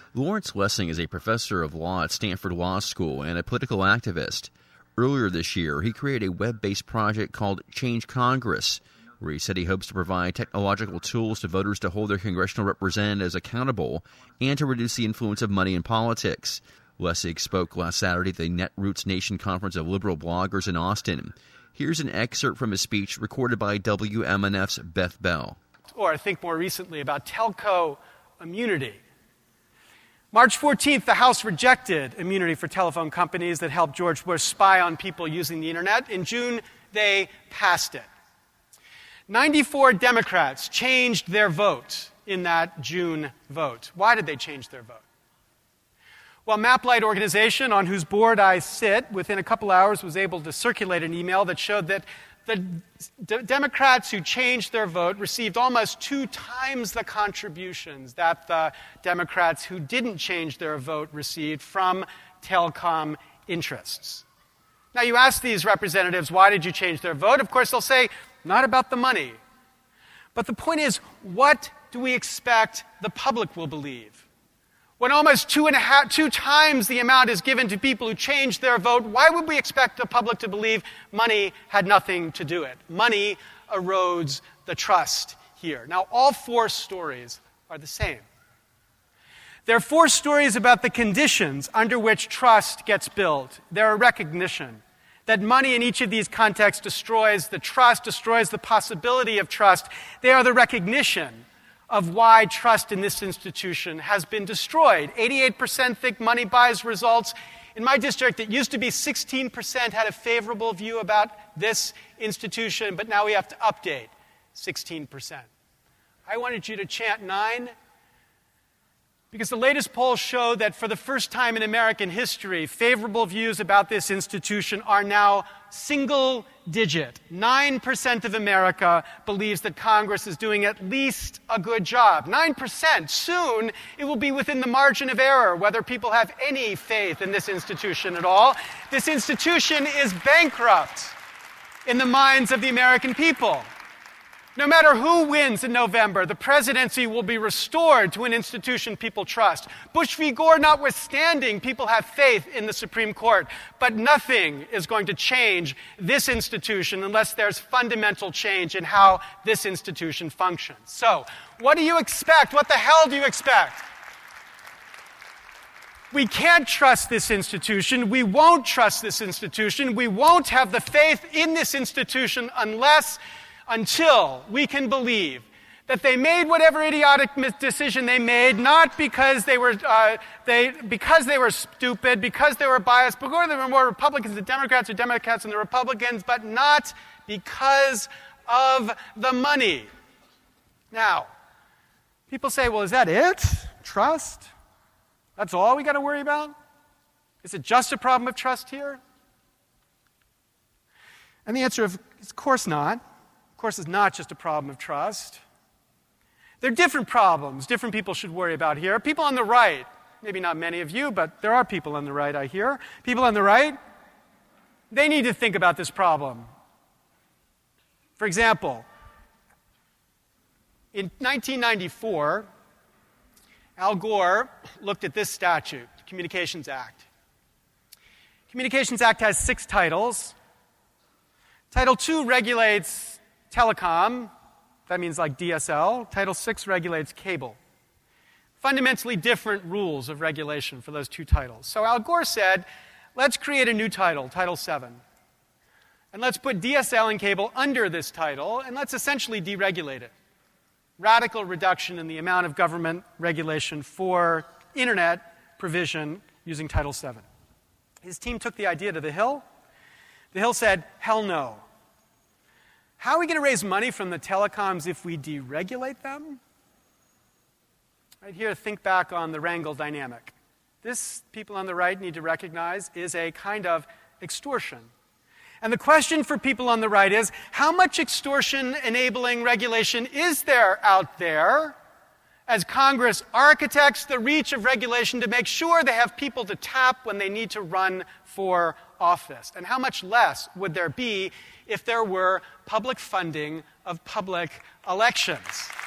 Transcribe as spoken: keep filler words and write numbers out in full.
Lawrence Lessig is a professor of law at Stanford Law School and a political activist. Earlier this year, he created a web-based project called Change Congress, where he said he hopes to provide technological tools to voters to hold their congressional representatives accountable and to reduce the influence of money in politics. Lessig spoke last Saturday at the Netroots Nation Conference of Liberal Bloggers in Austin. Here's an excerpt from his speech recorded by W M N F's Beth Bell. Or I think more recently about telco immunity. March fourteenth, the House rejected immunity for telephone companies that helped George Bush spy on people using the internet. In June, they passed it. ninety-four Democrats changed their vote in that June vote. Why did they change their vote? Well, MapLight organization, on whose board I sit, within a couple hours was able to circulate an email that showed that the d- Democrats who changed their vote received almost two times the contributions that the Democrats who didn't change their vote received from telecom interests. Now, you ask these representatives, why did you change their vote? Of course, they'll say, not about the money. But the point is, what do we expect the public will believe? When almost two and a half, two times the amount is given to people who changed their vote, why would we expect the public to believe money had nothing to do it? Money erodes the trust here. Now, all four stories are the same. There are four stories about the conditions under which trust gets built. They're a recognition that money in each of these contexts destroys the trust, destroys the possibility of trust. They are the recognition of why trust in this institution has been destroyed. eighty-eight percent think money buys results. In my district, it used to be sixteen percent had a favorable view about this institution, but now we have to update sixteen percent. I wanted you to chant nine, because the latest polls show that for the first time in American history, favorable views about this institution are now single digit. nine percent of America believes that Congress is doing at least a good job. nine percent. Soon, it will be within the margin of error whether people have any faith in this institution at all. This institution is bankrupt in the minds of the American people. No matter who wins in November, the presidency will be restored to an institution people trust. Bush v. Gore notwithstanding, people have faith in the Supreme Court. But nothing is going to change this institution unless there's fundamental change in how this institution functions. So, what do you expect? What the hell do you expect? We can't trust this institution. We won't trust this institution. We won't have the faith in this institution unless until we can believe that they made whatever idiotic decision they made, not because they were uh, they because they were stupid, because they were biased, because they were more Republicans than Democrats or Democrats than the Republicans, but not because of the money. Now, people say, well, is that it? Trust? That's all we got to worry about? Is it just a problem of trust here? And the answer is, of course not. Of course, it's not just a problem of trust. There are different problems different people should worry about here. People on the right, maybe not many of you, but there are people on the right, I hear. People on the right, they need to think about this problem. For example, in nineteen ninety-four, Al Gore looked at this statute, the Communications Act. The Communications Act has six titles. Title two regulates telecom. That means like D S L. Title six regulates cable. Fundamentally different rules of regulation for those two titles. So Al Gore said, let's create a new title, Title seven. And let's put D S L and cable under this title, and let's essentially deregulate it. Radical reduction in the amount of government regulation for internet provision using Title seven. His team took the idea to the Hill. The Hill said, hell no. How are we going to raise money from the telecoms if we deregulate them? Right here, think back on the Rangel dynamic. This, people on the right need to recognize, is a kind of extortion. And the question for people on the right is, how much extortion-enabling regulation is there out there as Congress architects the reach of regulation to make sure they have people to tap when they need to run for office? And how much less would there be if there were public funding of public elections?